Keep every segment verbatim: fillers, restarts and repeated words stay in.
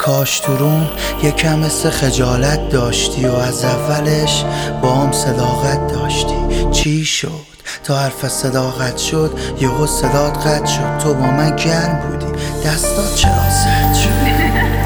کاش تو روم یکم مثل خجالت داشتی و از اولش با هم صداقت داشتی. چی شد تا حرف صداقت شد یهو صدات قطع شد؟ تو با من گرم بودی دستات چرا سرد شد؟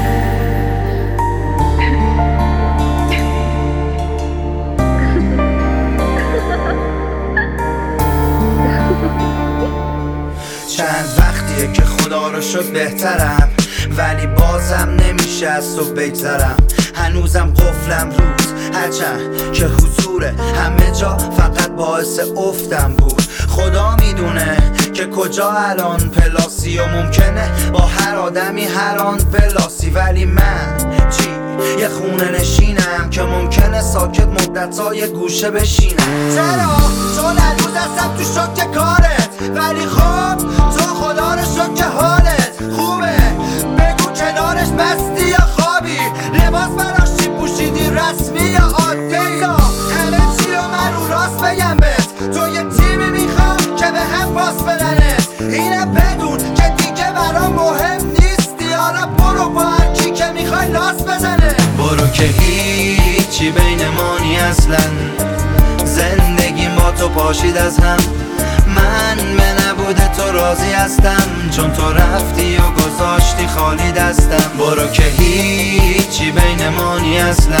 چند وقتیه که خدا رو شد بهترم، ولی بازم نمیشه از تو بگذرم. هنوزم قفلم روز هرچند که حضور همه جا فقط باعث افتم بود. خدا میدونه که کجا الان پلاسی و ممکنه با هر آدمی هر آن پلاسی، ولی من چی؟ یه خونه نشینم که ممکنه ساکت مدت‌های گوشه بشینم. چرا؟ چون هنوز هستم تو شوک کارت، ولی خب تو خدا رو شد که حالت خوبه. بگو کنارش مستی یا خوابی، لباس براش چی پوشیدی، رسمی یا عادی؟ یا همه چی رو من رو راست بگم بهت، تو یه تیمی میخوام که به هم پاس بدنت. اینه بدون که دیگه برام مهم نیستی، حالا برو با هر کی که میخوای لاس بزنه. برو که هیچی بین ما نی اصلا، زندگیم با تو پاشید از هم. من به نبود تو راضی هستم، چون تو رفتی و گذاشتی خالی دستم. برو که هیچی بین ما نی اصلا،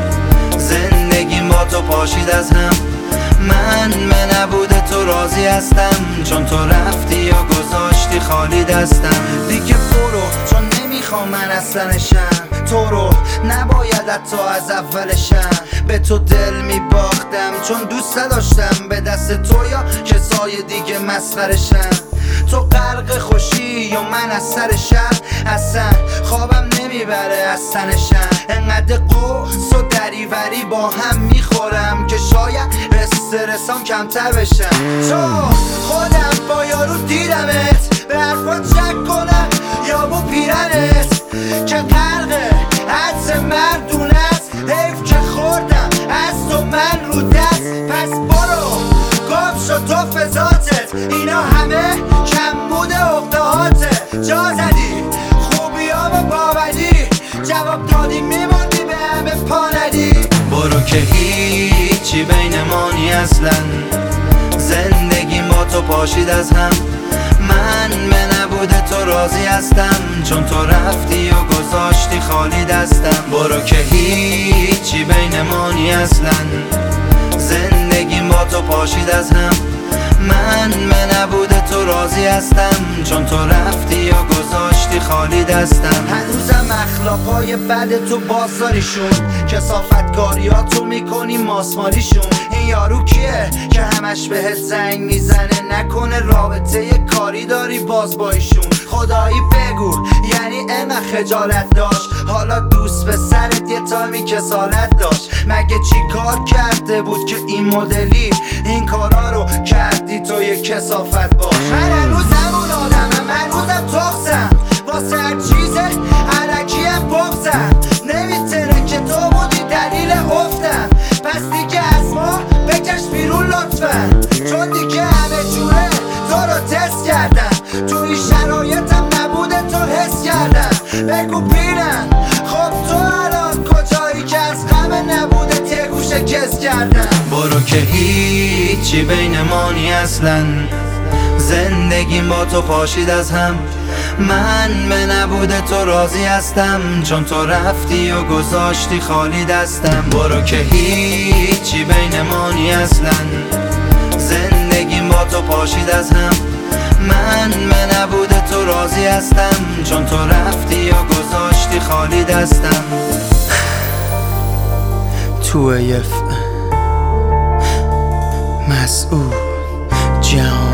زندگیم با تو پاشید از هم. من به نبود تو راضی هستم، چون تو رفتی و گذاشتی خالی دستم. دیگه برو چون نمیخوام من اصلا نشم، تو رو نباید حتی از اولشم. به تو دل میباختم چون دوست داشتم به دست تو یا کسای دیگه مسخرشم. تو غرق خوشی یا من از سر شر، اصلا خوابم نمیبره از تنشم. انقدر قوس و دریوری با هم میخورم که شاید استرسام کمتر بشم. تو خودم با یارو دیدمت، به حرفات شک کنم یا با پیرنت که غرق حدس مردون است. حیف که خوردم از تو من رو دست، پس برو گم شد تو فضاتت. اینا همه کم بوده عقدهاته، جا زدی خوبی ها و باوری، جواب دادی میموندی به همه پا ندی. برو که هیچی بین ما نی اصلا، زندگیم با تو پاشید از هم. من به نبود تو راضی هستم، چون تو رفتی و گذاشتی خالی دستم. برو که هیچی بین ما نی اصلا، زندگیم با تو پاشید از هم. من به نبود تو راضی هستم، چون تو رفتی و گذاشتی خالی دستم. هنوزم اخلاقای بد تو بازاریشون، کثافتکاریاتو میکنی ماسمالیشون. این یارو کیه که همش بهت زنگ میزنه؟ نکنه رابطه کاری داری باز با ایشون؟ خدایی بگو یعنی انقدر خجالت داشت؟ حالا دوست به سرت یه تایمی کسالت داشت؟ مگه چی کار کرده بود که این مدلی این کارا رو کردی تو یه کثافت باش؟ من هنوزم اون آدمم، هنوزم تخصم واسه هر چیزه علکیم بغزم. نمیتونه که تو بودی دلیل افتم، پس دیگه از ما بکش بیرون لطفا، چون دیگه همه جوره تو رو تست کردم. تو این شرایطم نبوده تو حس کردم. بگو پیرن خب تو الان کجایی که از غم نبوده یه گوشه کس کردم. برو که هیچی بین ما نی اصلا، زندگیم با تو پاشید از هم. من به نبود تو راضی هستم، چون تو رفتی و گذاشتی خالی دستم. برو که هیچی بین ما نی اصلا، زندگیم با تو پاشید از هم. من به نبود تو راضی هستم، چون تو رفتی و گذاشتی خالی دستم. تو یف مسئول جان